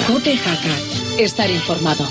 COPE Jaca. Estar informado.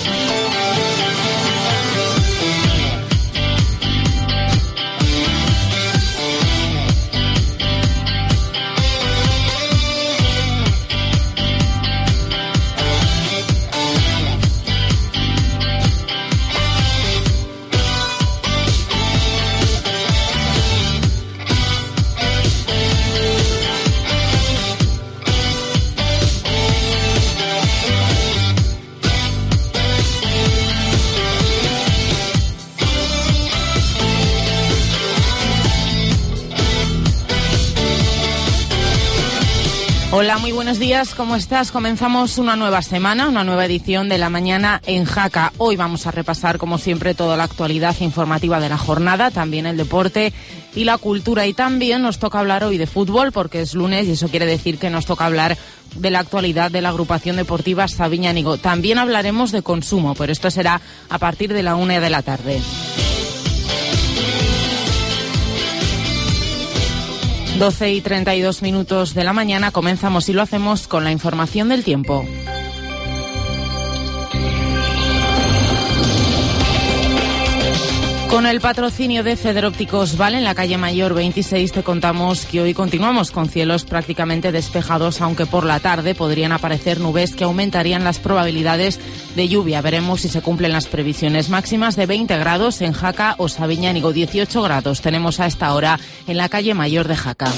Hola, muy buenos días, ¿cómo estás? Comenzamos una nueva semana, una nueva edición de La Mañana en Jaca. Hoy vamos a repasar, como siempre, toda la actualidad informativa de la jornada, también el deporte y la cultura. Y también nos toca hablar hoy de fútbol, porque es lunes y eso quiere decir que nos toca hablar de la actualidad de la agrupación deportiva Sabiñánigo. También hablaremos de consumo, pero esto será a partir de la 1 de la tarde. 12:32 de la mañana, comenzamos y lo hacemos con la información del tiempo. Con el patrocinio de Federópticos Val en la calle Mayor 26 te contamos que hoy continuamos con cielos prácticamente despejados, aunque por la tarde podrían aparecer nubes que aumentarían las probabilidades de lluvia. Veremos si se cumplen las previsiones máximas de 20 grados en Jaca o Sabiñánigo, 18 grados tenemos a esta hora en la calle Mayor de Jaca.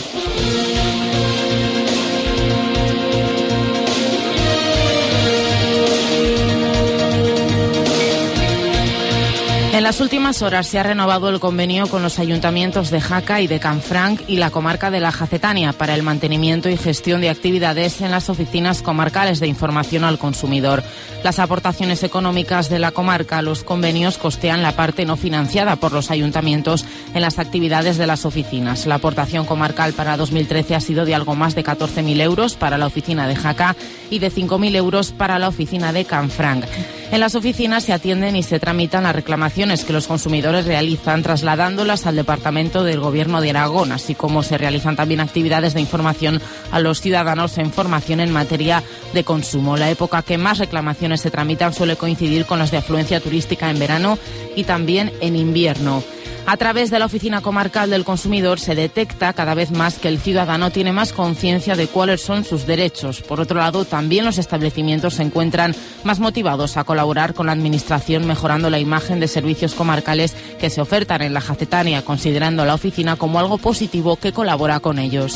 En las últimas horas se ha renovado el convenio con los ayuntamientos de Jaca y de Canfranc y la comarca de la Jacetania para el mantenimiento y gestión de actividades en las oficinas comarcales de información al consumidor. Las aportaciones económicas de la comarca a los convenios costean la parte no financiada por los ayuntamientos en las actividades de las oficinas. La aportación comarcal para 2013 ha sido de algo más de 14.000 euros para la oficina de Jaca y de 5.000 euros para la oficina de Canfranc. En las oficinas se atienden y se tramitan las reclamaciones que los consumidores realizan, trasladándolas al Departamento del Gobierno de Aragón, así como se realizan también actividades de información a los ciudadanos en formación en materia de consumo. La época que más reclamaciones se tramitan suele coincidir con las de afluencia turística en verano y también en invierno. A través de la Oficina Comarcal del Consumidor se detecta cada vez más que el ciudadano tiene más conciencia de cuáles son sus derechos. Por otro lado, también los establecimientos se encuentran más motivados a colaborar con la Administración, mejorando la imagen de servicios comarcales que se ofertan en la Jacetania, considerando a la oficina como algo positivo que colabora con ellos.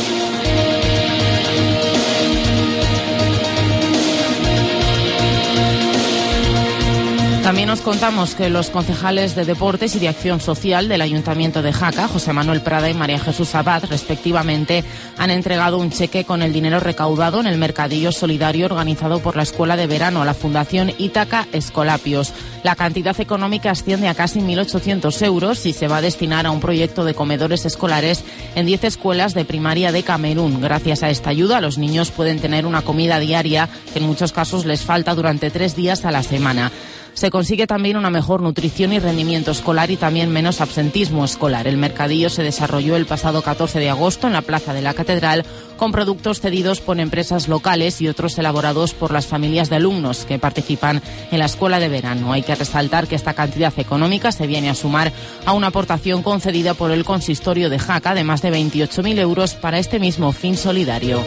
También os contamos que los concejales de Deportes y de Acción Social del Ayuntamiento de Jaca, José Manuel Prada y María Jesús Abad, respectivamente, han entregado un cheque con el dinero recaudado en el mercadillo solidario organizado por la Escuela de Verano a la Fundación Ítaca Escolapios. La cantidad económica asciende a casi 1.800 euros y se va a destinar a un proyecto de comedores escolares en 10 escuelas de primaria de Camerún. Gracias a esta ayuda, los niños pueden tener una comida diaria que en muchos casos les falta durante 3 días a la semana. Se consigue también una mejor nutrición y rendimiento escolar y también menos absentismo escolar. El mercadillo se desarrolló el pasado 14 de agosto en la Plaza de la Catedral con productos cedidos por empresas locales y otros elaborados por las familias de alumnos que participan en la escuela de verano. Hay que resaltar que esta cantidad económica se viene a sumar a una aportación concedida por el Consistorio de Jaca de más de 28.000 euros para este mismo fin solidario.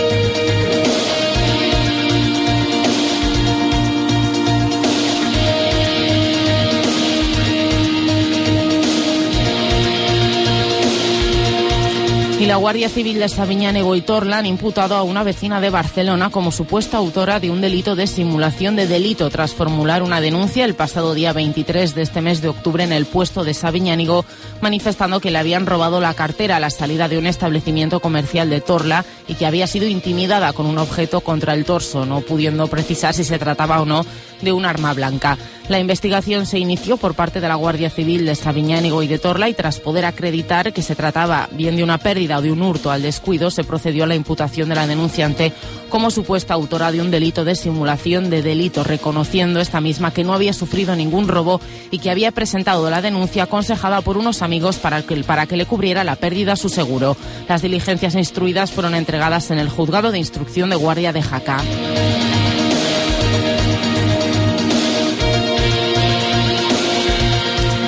Y la Guardia Civil de Sabiñánigo y Torla han imputado a una vecina de Barcelona como supuesta autora de un delito de simulación de delito tras formular una denuncia el pasado día 23 de este mes de octubre en el puesto de Sabiñánigo, manifestando que le habían robado la cartera a la salida de un establecimiento comercial de Torla y que había sido intimidada con un objeto contra el torso, no pudiendo precisar si se trataba o no de un arma blanca. La investigación se inició por parte de la Guardia Civil de Sabiñánigo y de Torla y tras poder acreditar que se trataba bien de una pérdida o de un hurto al descuido, se procedió a la imputación de la denunciante como supuesta autora de un delito de simulación de delito, reconociendo esta misma que no había sufrido ningún robo y que había presentado la denuncia aconsejada por unos amigos para que le cubriera la pérdida a su seguro. Las diligencias instruidas fueron entregadas en el Juzgado de Instrucción de Guardia de Jaca.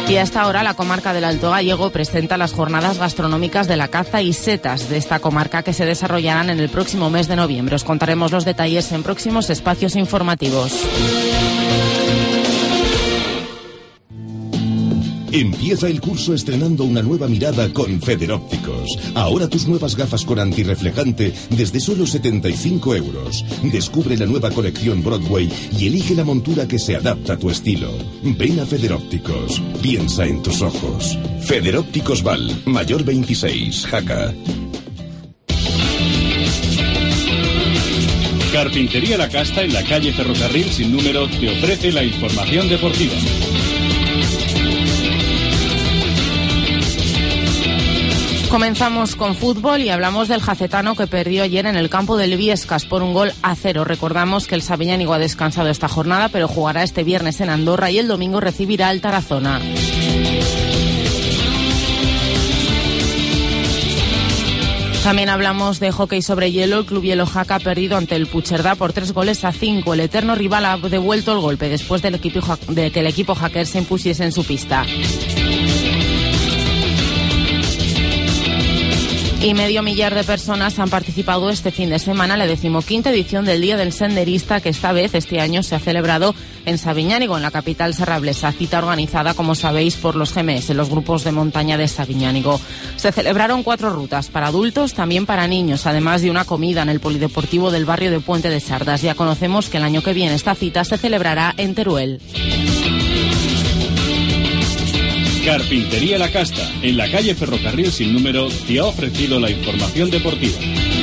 Y a esta hora la comarca del Alto Gállego presenta las jornadas gastronómicas de la caza y setas de esta comarca que se desarrollarán en el próximo mes de noviembre. Os contaremos los detalles en próximos espacios informativos. Empieza el curso estrenando una nueva mirada con Federópticos. Ahora tus nuevas gafas con antirreflejante desde solo 75 euros. Descubre la nueva colección Broadway y elige la montura que se adapta a tu estilo. Ven a Federópticos. Piensa en tus ojos. Federópticos Val, Mayor 26, Jaca. Carpintería La Casta en la calle Ferrocarril sin número te ofrece la información deportiva. Comenzamos con fútbol y hablamos del jacetano que perdió ayer en el campo del Viescas por 1-0. Recordamos que el sabiñánigo ha descansado esta jornada, pero jugará este viernes en Andorra y el domingo recibirá al Tarazona. También hablamos de hockey sobre hielo. El Club Hielo Jaca ha perdido ante el Puigcerdá por 3-5. El eterno rival ha devuelto el golpe después de que el equipo hacker se impusiese en su pista. Y 500.000 de personas han participado este fin de semana en la 15ª edición del Día del Senderista, que este año se ha celebrado en Sabiñánigo, en la capital serrablesa, cita organizada, como sabéis, por los GMS, los grupos de montaña de Sabiñánigo. Se celebraron 4 rutas para adultos, también para niños, además de una comida en el polideportivo del barrio de Puente de Sardas. Ya conocemos que el año que viene esta cita se celebrará en Teruel. Carpintería La Casta, en la calle Ferrocarril sin número, te ha ofrecido la información deportiva.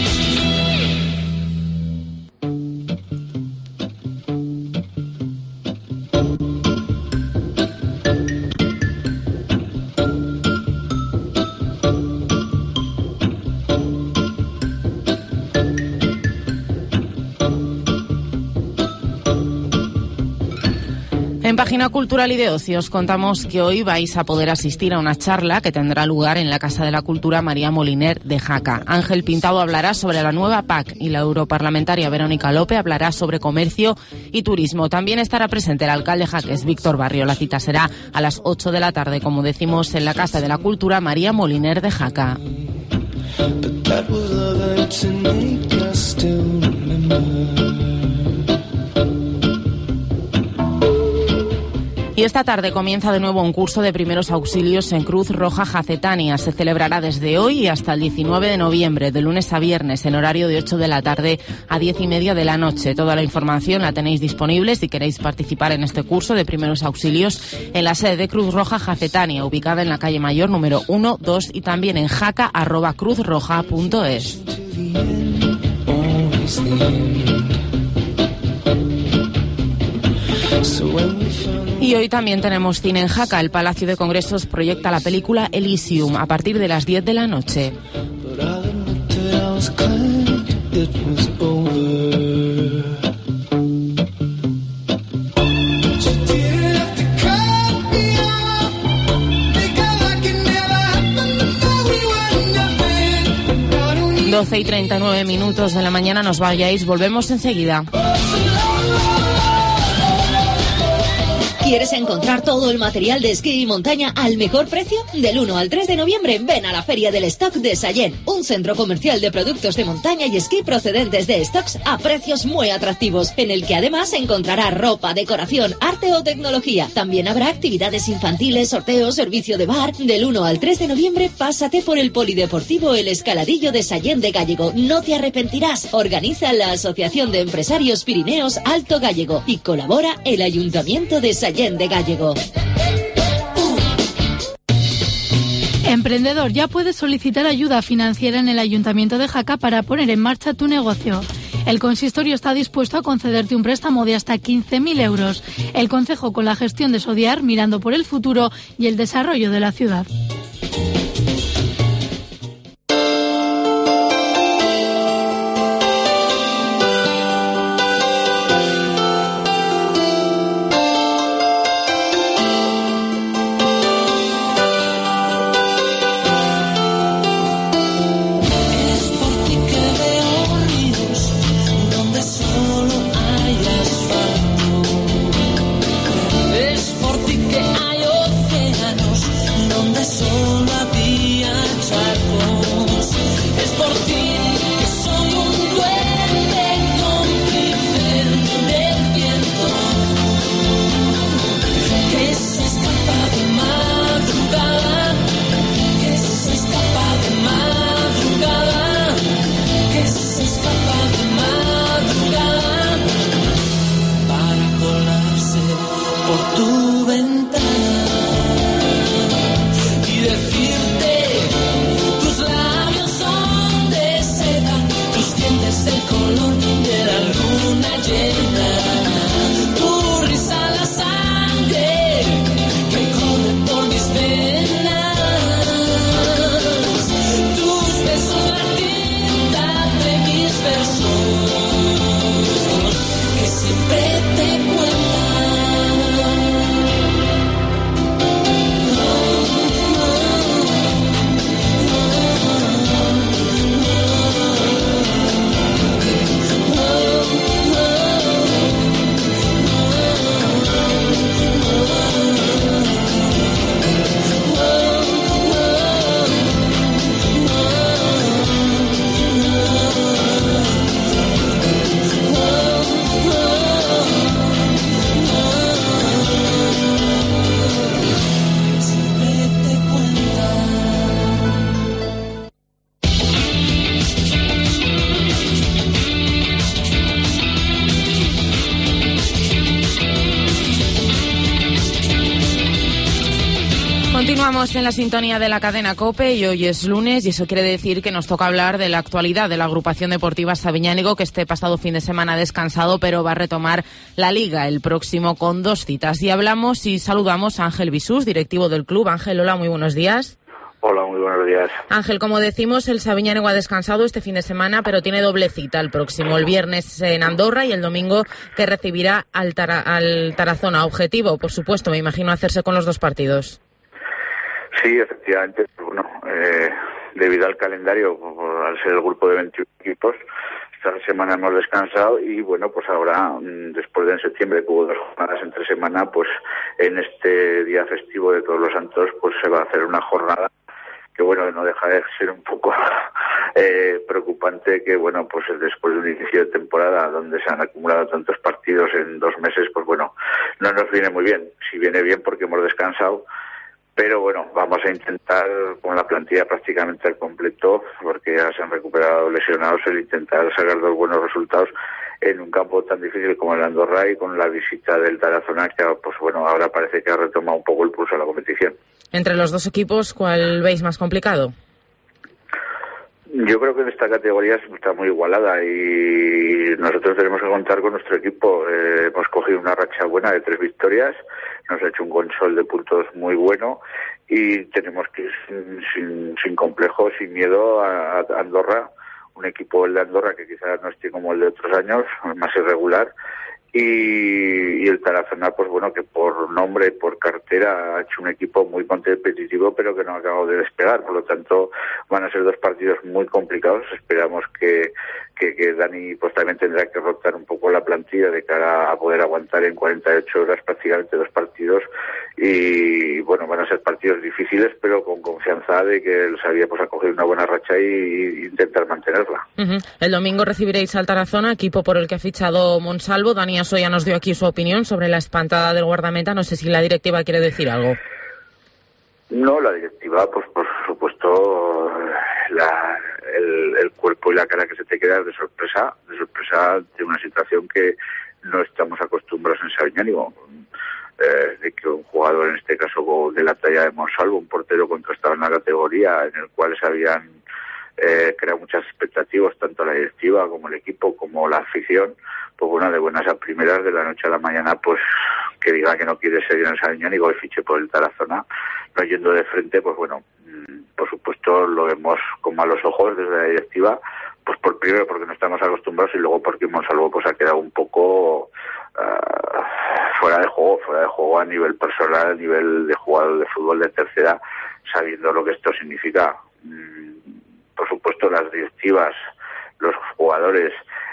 En Página Cultural y de Ocio os contamos que hoy vais a poder asistir a una charla que tendrá lugar en la Casa de la Cultura María Moliner de Jaca. Ángel Pintado hablará sobre la nueva PAC y la europarlamentaria Verónica López hablará sobre comercio y turismo. También estará presente el alcalde jaqués, Víctor Barrio. La cita será a las 8 de la tarde, como decimos, en la Casa de la Cultura María Moliner de Jaca. Y esta tarde comienza de nuevo un curso de primeros auxilios en Cruz Roja Jacetania. Se celebrará desde hoy y hasta el 19 de noviembre, de lunes a viernes, en horario de 8 de la tarde a 10:30 de la noche. Toda la información la tenéis disponible si queréis participar en este curso de primeros auxilios en la sede de Cruz Roja Jacetania, ubicada en la calle Mayor número 1, 2 y también en jaca@cruzroja.es. Y hoy también tenemos cine en Jaca. El Palacio de Congresos proyecta la película Elysium a partir de las 10 de la noche. Doce y 39 minutos de la mañana, nos vayáis, volvemos enseguida. ¿Quieres encontrar todo el material de esquí y montaña al mejor precio? Del 1 al 3 de noviembre ven a la Feria del Stock de Sallent, un centro comercial de productos de montaña y esquí procedentes de stocks a precios muy atractivos, en el que además encontrará ropa, decoración, arte o tecnología. También habrá actividades infantiles, sorteos, servicio de bar. Del 1 al 3 de noviembre pásate por el polideportivo El Escaladillo de Sallent de Gállego. No te arrepentirás. Organiza la Asociación de Empresarios Pirineos Alto Gállego y colabora el Ayuntamiento de Sallent de Gállego. Emprendedor, ya puedes solicitar ayuda financiera en el Ayuntamiento de Jaca para poner en marcha tu negocio. El consistorio está dispuesto a concederte un préstamo de hasta 15.000 euros. El concejo, con la gestión de Sodiar, mirando por el futuro y el desarrollo de la ciudad. Es por ti que hay océano Continuamos en la sintonía de la cadena COPE y hoy es lunes y eso quiere decir que nos toca hablar de la actualidad de la agrupación deportiva Sabiñánigo, que este pasado fin de semana ha descansado, pero va a retomar la Liga el próximo con 2 citas. Y hablamos y saludamos a Ángel Bisús, directivo del club. Ángel, hola, muy buenos días. Hola, muy buenos días. Ángel, como decimos, el Sabiñánigo ha descansado este fin de semana, pero tiene doble cita el próximo, el viernes en Andorra y el domingo que recibirá al Tarazona. Objetivo, por supuesto, me imagino, hacerse con los 2 partidos. Sí, efectivamente, bueno, debido al calendario, al ser el grupo de 21 equipos, esta semana hemos descansado y bueno, pues ahora, después de en septiembre que hubo 2 jornadas entre semana, pues en este día festivo de Todos los Santos, pues se va a hacer una jornada que bueno, no deja de ser un poco preocupante que bueno, pues después de un inicio de temporada donde se han acumulado tantos partidos en 2 meses, pues bueno, no nos viene muy bien. Si viene bien porque hemos descansado, pero bueno, vamos a intentar con la plantilla prácticamente al completo, porque ya se han recuperado lesionados, el intentar sacar 2 buenos resultados en un campo tan difícil como el Andorra y con la visita del Tarazona, que pues bueno, ahora parece que ha retomado un poco el pulso a la competición. Entre los 2 equipos, ¿cuál veis más complicado? Yo creo que en esta categoría está muy igualada y nosotros tenemos que contar con nuestro equipo. Hemos cogido una racha buena de 3 victorias, nos ha hecho un consol de puntos muy bueno y tenemos que ir sin complejos, sin miedo a Andorra, un equipo, el de Andorra, que quizás no esté como el de otros años, más irregular, y el Tarazona, pues bueno, que por nombre, por cartera, ha hecho un equipo muy competitivo, pero que no ha acabado de despegar. Por lo tanto, van a ser 2 partidos muy complicados. Esperamos que Dani pues también tendrá que rotar un poco la plantilla de cara a poder aguantar en 48 horas prácticamente 2 partidos. Y bueno, van a ser partidos difíciles, pero con confianza de que el Sabia pues ha cogido una buena racha y intentar mantenerla. El domingo recibiréis al Tarazona, equipo por el que ha fichado Monsalvo. Dani Aso ya nos dio aquí su opinión sobre la espantada del guardameta. No sé si la directiva quiere decir algo. No, la directiva, pues por supuesto, el cuerpo y la cara que se te queda de sorpresa de una situación que no estamos acostumbrados en Sabiñánigo. De que un jugador, en este caso de la talla de Monsalvo, un portero contrastado en la categoría, en el cual se habían creado muchas expectativas, tanto la directiva como el equipo, como la afición, pues bueno, de buenas a primeras, de la noche a la mañana, pues que diga que no quiere seguir en Sabiñánigo y fiche por el Tarazona, no yendo de frente, pues bueno, por supuesto lo vemos con malos ojos desde la directiva, pues por primero porque no estamos acostumbrados y luego porque Monsalvo pues ha quedado un poco fuera de juego a nivel personal, a nivel de jugador de fútbol de tercera, sabiendo lo que esto significa. Por supuesto, las directivas, los jugadores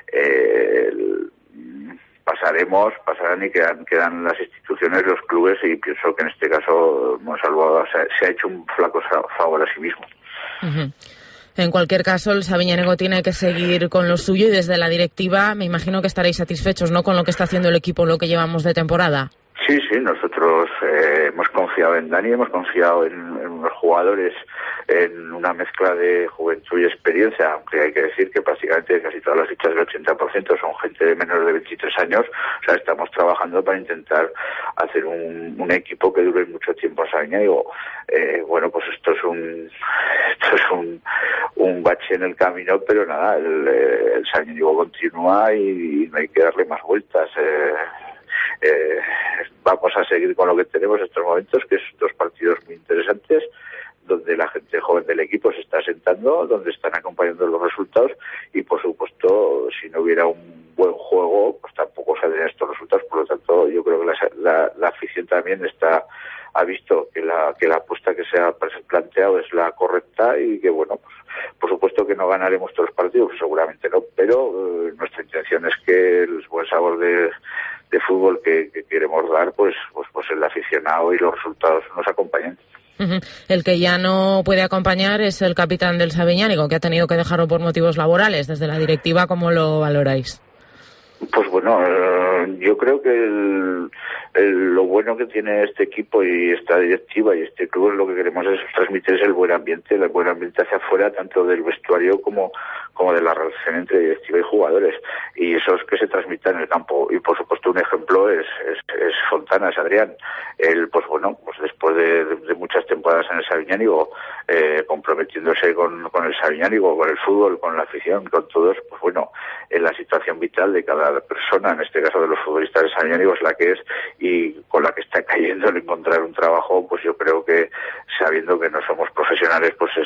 pasarán y quedan las instituciones, los clubes, y pienso que en este caso Monsalvo se ha hecho un flaco favor a sí mismo. En cualquier caso, el Sabiñánigo tiene que seguir con lo suyo y desde la directiva me imagino que estaréis satisfechos, ¿no?, con lo que está haciendo el equipo, lo que llevamos de temporada. Sí, nosotros hemos confiado en Dani, hemos confiado en los jugadores, en una mezcla de juventud y experiencia, aunque hay que decir que prácticamente casi todas las fichas del 80% son gente de menos de 23 años, o sea, estamos trabajando para intentar hacer un equipo que dure mucho tiempo en Sabiñánigo. Bueno, pues esto es un bache en el camino, pero nada, el Sabiñánigo continúa y no hay que darle más vueltas. Vamos a seguir con lo que tenemos en estos momentos, que es 2 partidos muy interesantes, donde la gente joven del equipo se está sentando, donde están acompañando los resultados y, por supuesto, si no hubiera un buen juego, pues tampoco saldrían estos resultados. Por lo tanto, yo creo que la afición también ha visto que la apuesta que se ha planteado es la correcta y que, bueno, pues por supuesto que no ganaremos todos los partidos, seguramente no, pero nuestra intención es que el buen sabor de fútbol que queremos dar, pues el aficionado y los resultados nos acompañen. El que ya no puede acompañar es el capitán del Sabiñánigo, que ha tenido que dejarlo por motivos laborales. Desde la directiva, ¿cómo lo valoráis? Pues bueno, yo creo que lo bueno que tiene este equipo y esta directiva y este club, lo que queremos es transmitir el buen ambiente hacia afuera, tanto del vestuario como de la relación entre directiva y jugadores, y eso es que se transmita en el campo. Y por supuesto un ejemplo es Fontana, es Adrián. Él, pues bueno, pues después de muchas temporadas en el Sabiñánigo, comprometiéndose con el Sabiñánigo, con el fútbol, con la afición, con todos, pues bueno, en la situación vital de cada persona, en este caso de los futbolistas de Sabiñánigo, es la que es, y con la que está cayendo en encontrar un trabajo, pues yo creo que, sabiendo que no somos profesionales, pues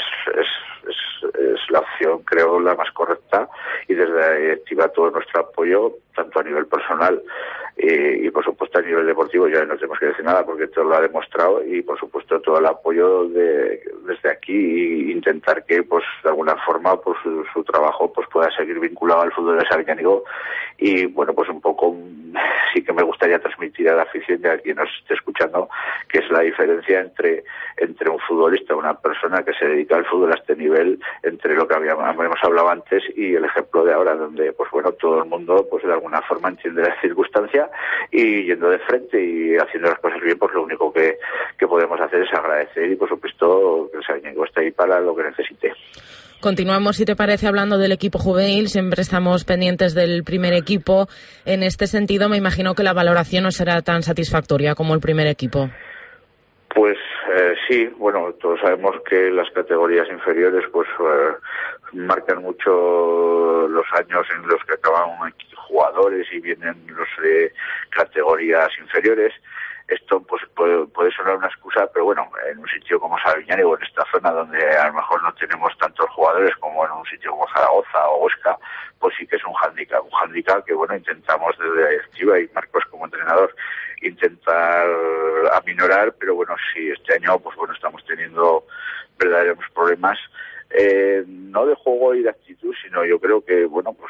es la opción, creo, la más correcta, y desde la directiva todo nuestro apoyo, tanto a nivel personal y por supuesto a nivel deportivo. Ya no tenemos que decir nada porque todo lo ha demostrado, y por supuesto todo el apoyo desde aquí, y intentar que pues de alguna forma pues su trabajo pues pueda seguir vinculado al fútbol de Sabiñánigo. Y bueno, pues un poco sí que me gustaría transmitir a la afición y a quien nos esté escuchando que es la diferencia entre un futbolista, una persona que se dedica al fútbol a este nivel, entre lo que habíamos hablado antes y el ejemplo de ahora, donde pues bueno, todo el mundo pues de alguna forma entiende la circunstancia, y yendo de frente y haciendo las cosas bien, pues lo único que podemos hacer es agradecer, y por supuesto que el Sabiñánigo está ahí para lo que necesite. Continuamos, si te parece, hablando del equipo juvenil. Siempre estamos pendientes del primer equipo. En este sentido, me imagino que la valoración no será tan satisfactoria como el primer equipo. Pues sí, bueno, todos sabemos que las categorías inferiores pues marcan mucho los años en los que acaban jugadores y vienen los de categorías inferiores. Esto pues puede sonar una excusa, pero bueno, en un sitio como Sabiñánigo, en esta zona donde a lo mejor no tenemos tantos jugadores como en un sitio como Zaragoza o Huesca, pues sí que es un hándicap que bueno, intentamos desde la directiva y Marcos como entrenador intentar aminorar, pero bueno, sí, este año pues bueno, estamos teniendo verdaderos problemas, no de juego y de actitud, sino yo creo que bueno, pues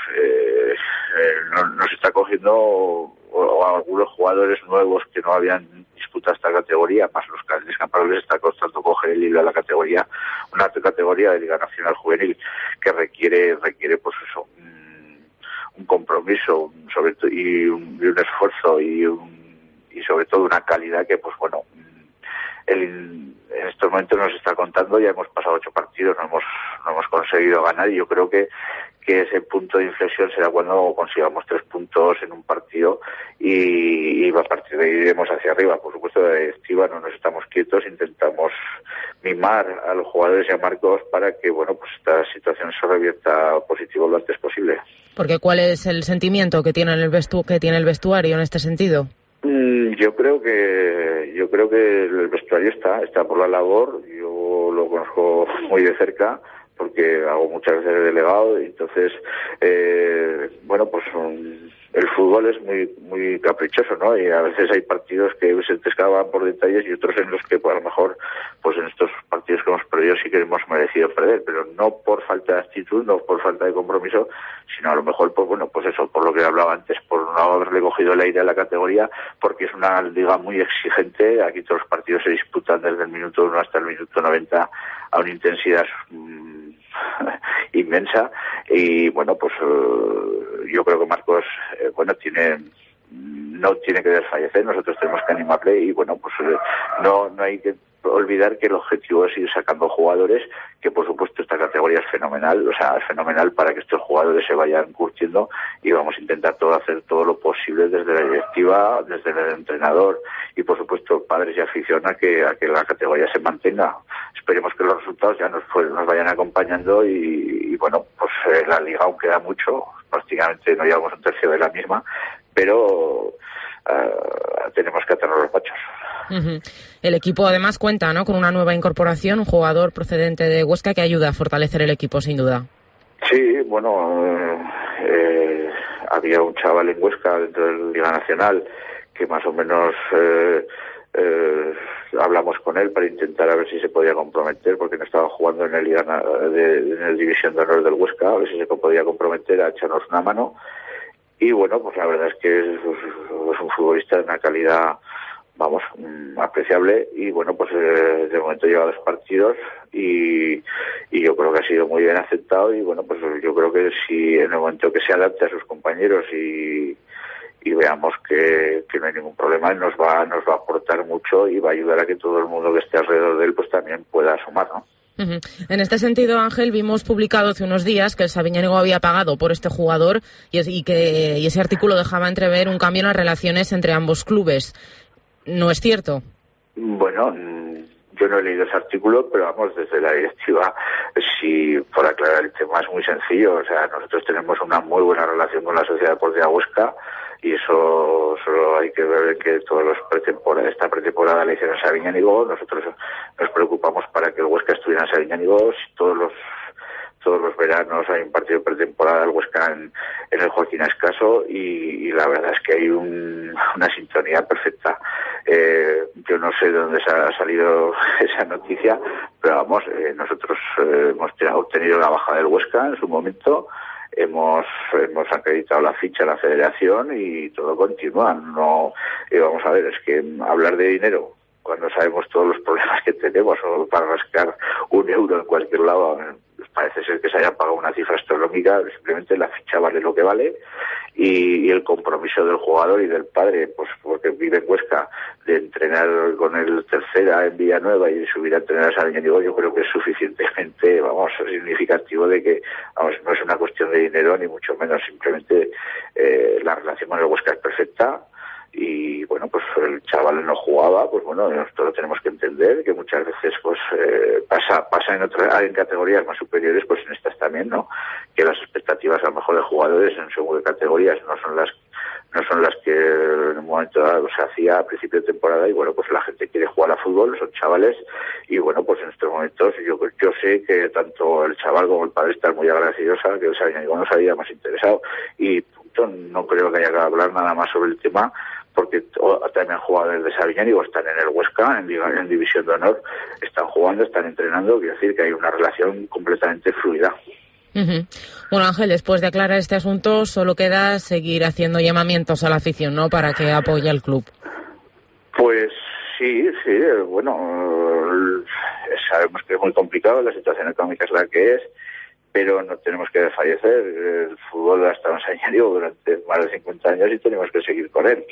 nos está cogiendo o algunos jugadores nuevos que no habían disputado esta categoría, más los campeones, les está costando coger el hilo a la categoría, una categoría de Liga Nacional Juvenil que requiere pues eso, un compromiso sobre todo y un esfuerzo y sobre todo una calidad que pues bueno, en estos momentos nos está contando. Ya hemos pasado 8 partidos, no hemos conseguido ganar, y yo creo que ese punto de inflexión será cuando consigamos 3 puntos en un partido, y a partir de ahí iremos hacia arriba. Por supuesto, de la directiva no nos estamos quietos, intentamos mimar a los jugadores y a Marcos para que bueno, pues esta situación se revierta positivo lo antes posible. Porque ¿cuál es el sentimiento que tiene el vestuario en este sentido? Yo creo que el vestuario está por la labor. Yo lo conozco muy de cerca porque hago muchas veces de delegado, y entonces bueno, pues el fútbol es muy caprichoso, ¿no? Y a veces hay partidos que se te escapan por detalles, y otros en los que pues, a lo mejor pues en estos partidos que hemos perdido sí que hemos merecido perder, pero no por falta de actitud, no por falta de compromiso, sino a lo mejor pues bueno, pues eso, por lo que hablaba antes, por no haberle cogido el aire a la categoría, porque es una liga muy exigente. Aquí todos los partidos se disputan desde el minuto 1 hasta el minuto 90 a una intensidad inmensa, y bueno, pues yo creo que Marcos no tiene que desfallecer, nosotros tenemos que animarle, y bueno, pues no hay que olvidar que el objetivo es ir sacando jugadores, que por supuesto esta categoría es fenomenal, o sea, es fenomenal para que estos jugadores se vayan curtiendo, y vamos a intentar hacer todo lo posible desde la directiva, desde el entrenador y por supuesto padres y afición a que la categoría se mantenga. Esperemos que los resultados ya nos vayan acompañando, y bueno, pues la liga aún queda mucho, prácticamente no llevamos un tercio de la misma, pero tenemos que atarnos los machos. Uh-huh. El equipo además cuenta, ¿no?, con una nueva incorporación, un jugador procedente de Huesca que ayuda a fortalecer el equipo, sin duda. Sí, bueno, había un chaval en Huesca dentro de la Liga Nacional que más o menos hablamos con él para intentar a ver si se podía comprometer, porque no estaba jugando en el División de Honor del Huesca, a ver si se podía comprometer a echarnos una mano. Y bueno, pues la verdad es que es un futbolista de una calidad, vamos, apreciable, y bueno, pues de momento lleva 2 partidos y y yo creo que ha sido muy bien aceptado y bueno, pues yo creo que si en el momento que se adapte a sus compañeros y veamos que no hay ningún problema, nos va a aportar mucho y va a ayudar a que todo el mundo que esté alrededor de él pues también pueda sumar, ¿no? Uh-huh. En este sentido, Ángel, vimos publicado hace unos días que el Sabiñánigo había pagado por este jugador y ese artículo dejaba entrever un cambio en las relaciones entre ambos clubes. ¿No es cierto? Bueno, yo no he leído ese artículo, pero vamos, desde la directiva, si por aclarar el tema es muy sencillo. O sea, nosotros tenemos una muy buena relación con la Sociedad Deportiva Huesca y eso solo hay que ver que esta pretemporada la hicieron en Sabiñánigo. Nosotros nos preocupamos para que el Huesca estuviera en Sabiñánigo. Todos los veranos hay un partido de pretemporada del Huesca en el Joaquín Ascaso y la verdad es que hay una sintonía perfecta. Yo no sé de dónde se ha salido esa noticia, pero vamos, nosotros hemos obtenido la baja del Huesca en su momento, hemos acreditado la ficha a la federación y todo continúa. No, vamos a ver, es que hablar de dinero cuando sabemos todos los problemas que tenemos o para rascar un euro en cualquier lado, parece ser que se haya pagado una cifra astronómica. Simplemente la ficha vale lo que vale y el compromiso del jugador y del padre, pues porque vive en Huesca, de entrenar con el Tercera en Villanueva y subir a entrenar a Sabiñánigo, yo creo que es suficientemente, significativo de que, no es una cuestión de dinero ni mucho menos, simplemente la relación con el Huesca es perfecta. Y bueno, pues el chaval no jugaba, pues bueno, nosotros tenemos que entender que muchas veces pues pasa en categorías más superiores, pues en estas también, ¿no? Que las expectativas a lo mejor de jugadores en según categorías no son las que en un momento dado se hacía a principio de temporada y bueno, pues la gente quiere jugar a fútbol, son chavales y bueno, pues en estos momentos yo sé que tanto el chaval como el padre están muy agradecidos a que el Sabiñánigo nos había más interesado y no creo que haya que hablar nada más sobre el tema porque también jugadores de Sabiñánigo están en el Huesca, en División de Honor, están jugando, están entrenando, quiere decir que hay una relación completamente fluida. Uh-huh. Bueno, Ángel, después de aclarar este asunto, solo queda seguir haciendo llamamientos a la afición, ¿no?, para que apoye al club. Pues sí, bueno, sabemos que es muy complicado, la situación económica es la que es, pero no tenemos que desfallecer. El fútbol ha estado en Sabiñánigo durante más de 50 años y tenemos que seguir con él.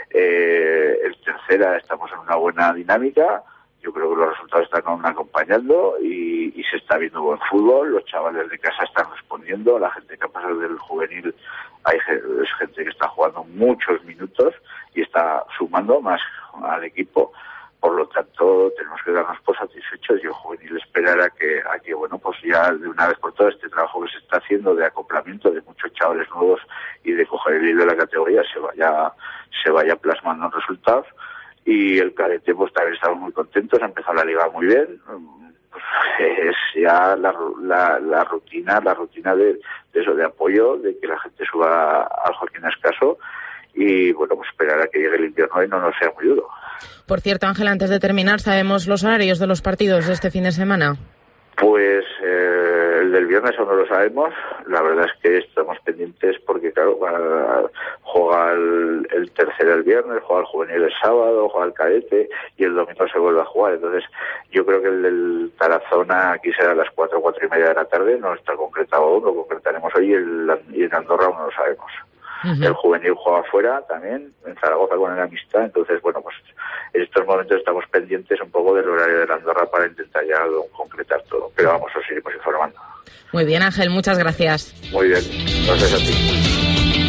El Tercera estamos en una buena dinámica, yo creo que los resultados están acompañando y se está viendo buen fútbol, los chavales de casa están respondiendo, la gente que ha pasado del juvenil es gente que está jugando muchos minutos y está sumando más al equipo. Por lo tanto, tenemos que darnos por satisfechos y el juvenil esperar a que bueno, pues ya de una vez por todas este trabajo que se está haciendo de acoplamiento de muchos chavales nuevos y de coger el hilo de la categoría se vaya plasmando en resultados. Y el cadete, pues también estamos muy contentos, ha empezado la liga muy bien. Pues, es ya la rutina de eso, de apoyo, de que la gente suba al Joaquín Ascaso y bueno, pues esperar a que llegue el invierno y no nos sea muy duro. Por cierto, Ángel, antes de terminar, ¿sabemos los horarios de los partidos de este fin de semana? Pues el del viernes aún no lo sabemos. La verdad es que estamos pendientes porque, claro, juega el Tercero el viernes, juega el juvenil el sábado, juega el cadete y el domingo se vuelve a jugar. Entonces, yo creo que el del Tarazona aquí será a las 4:30 de la tarde. No está concretado aún, lo concretaremos hoy y en Andorra aún no lo sabemos. Uh-huh. El juvenil juega afuera también, en Zaragoza con el Amistad, entonces bueno, pues en estos momentos estamos pendientes un poco del horario de la Andorra para intentar ya concretar todo, pero vamos, os iremos informando. Muy bien, Ángel, muchas gracias. Muy bien, gracias a ti.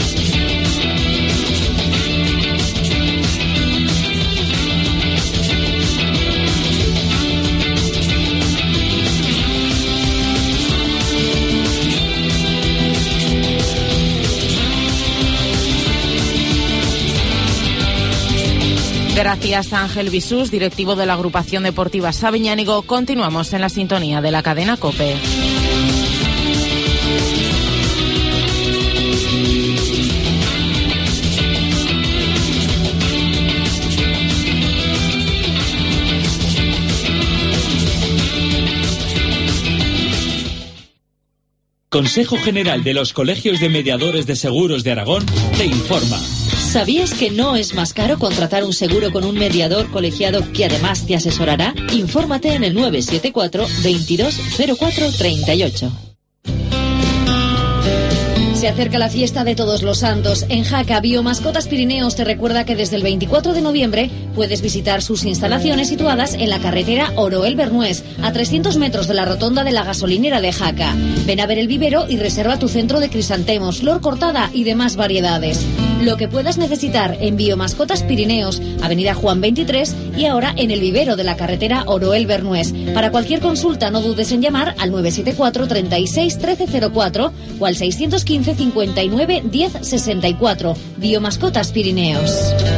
Gracias a Ángel Bisús, directivo de la agrupación deportiva Sabiñánigo. Continuamos en la sintonía de la cadena COPE. Consejo General de los Colegios de Mediadores de Seguros de Aragón te informa. ¿Sabías que no es más caro contratar un seguro con un mediador colegiado que además te asesorará? Infórmate en el 974 22 04 38. Se acerca la fiesta de Todos los Santos. En Jaca, Biomascotas Pirineos te recuerda que desde el 24 de noviembre puedes visitar sus instalaciones situadas en la carretera Oroel-Bernués, a 300 metros de la rotonda de la gasolinera de Jaca. Ven a ver el vivero y reserva tu centro de crisantemos, flor cortada y demás variedades. Lo que puedas necesitar en Biomascotas Pirineos, Avenida Juan 23 y ahora en el vivero de la carretera Oroel-Bernués. Para cualquier consulta no dudes en llamar al 974 36 1304 o al 615 59 10 64. Biomascotas Pirineos.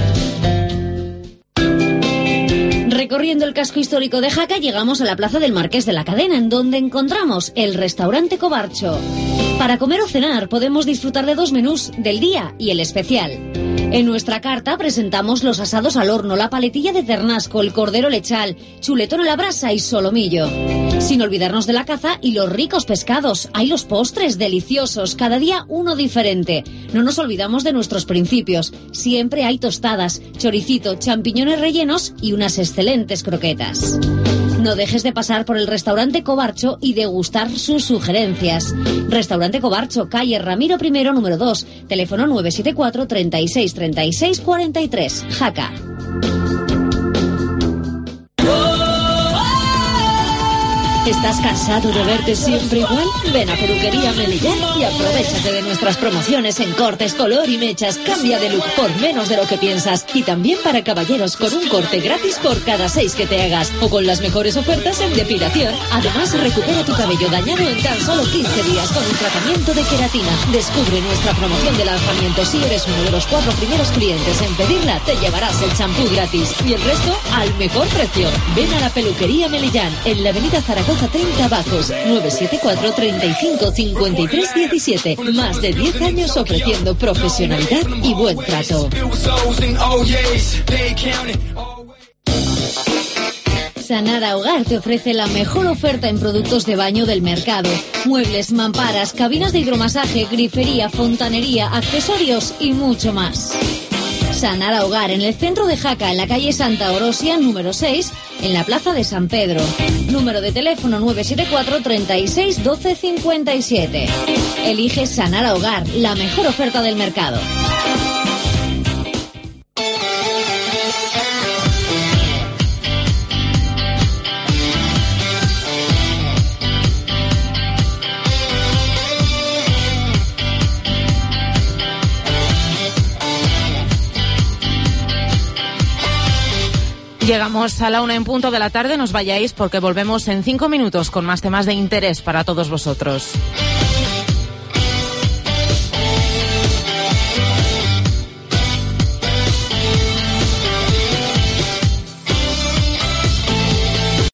Recorriendo el casco histórico de Jaca llegamos a la plaza del Marqués de la Cadena, en donde encontramos el restaurante Cobarcho. Para comer o cenar podemos disfrutar de 2 menús, del día y el especial. En nuestra carta presentamos los asados al horno, la paletilla de ternasco, el cordero lechal, chuletón a la brasa y solomillo. Sin olvidarnos de la caza y los ricos pescados. Hay los postres deliciosos, cada día uno diferente. No nos olvidamos de nuestros principios. Siempre hay tostadas, choricito, champiñones rellenos y unas excelentes croquetas. No dejes de pasar por el restaurante Cobarcho y degustar sus sugerencias. Restaurante Cobarcho, calle Ramiro I, número 2, teléfono 974 36 36 43, Jaca. ¿Estás cansado de verte siempre igual? Ven a Peluquería Melillán y aprovéchate de nuestras promociones en cortes, color y mechas. Cambia de look por menos de lo que piensas. Y también para caballeros con un corte gratis por cada 6 que te hagas. O con las mejores ofertas en depilación. Además, recupera tu cabello dañado en tan solo 15 días con un tratamiento de queratina. Descubre nuestra promoción de lanzamiento. Si eres uno de los 4 primeros clientes en pedirla, te llevarás el champú gratis. Y el resto al mejor precio. Ven a la Peluquería Melillán en la avenida Zaragoza 30 Bajos, 974 35 53 17. Más de 10 años ofreciendo profesionalidad y buen trato. Sanara Hogar te ofrece la mejor oferta en productos de baño del mercado. Muebles, mamparas, cabinas de hidromasaje, grifería, fontanería, accesorios y mucho más. Sanara Hogar, en el centro de Jaca, en la calle Santa Orosia, número 6, en la plaza de San Pedro. Número de teléfono 974 36 12 57. Elige Sanara Hogar, la mejor oferta del mercado. Llegamos a la 1 en punto de la tarde, no os vayáis porque volvemos en 5 minutos con más temas de interés para todos vosotros.